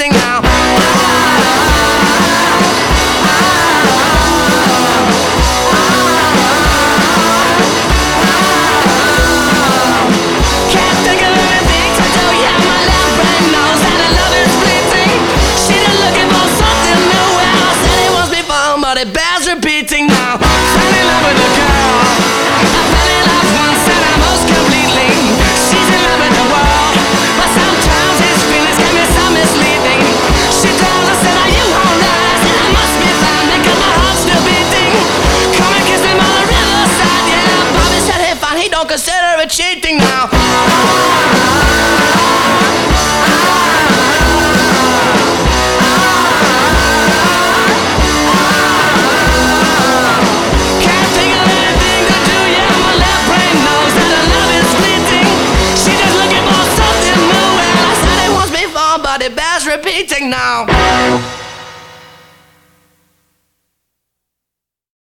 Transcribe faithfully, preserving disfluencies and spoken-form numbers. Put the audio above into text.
repeating now. Can't think of anything to do, yeah, my left brain knows that the love is fleeting. She just looking for something new, well, I said it once before, but it bears repeating now. Fell in love with a girl, I fell in love once and I most completely. She's in love with the world, but sometimes his feelings can be so misleading. She told us that are you alright, and I must be fine because my heart's still beating. Come and kiss me on the riverside, yeah. Bobby said hey fine, he don't consider it cheating now. Can't think of anything to do, yeah, my left brain knows that the love is fleeting. She just looking for something new, well, I said it once before, but it bears repeating now.